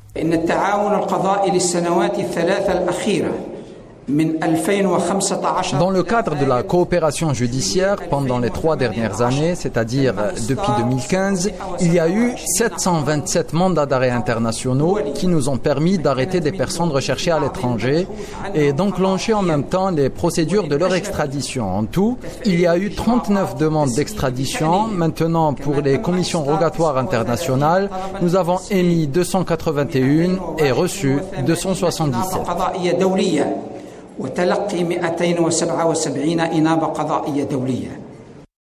إن التعاون القضائي للسنوات الثلاث الأخيرة Dans le cadre de la coopération judiciaire pendant les 3 dernières années, c'est-à-dire depuis 2015, il y a eu 727 mandats d'arrêt internationaux qui nous ont permis d'arrêter des personnes recherchées à l'étranger et d'enclencher en même temps les procédures de leur extradition. En tout, il y a eu 39 demandes d'extradition. Maintenant, pour les commissions rogatoires internationales, nous avons émis 281 et reçu 277. وتلقي 277 إنابة قضائية دولية.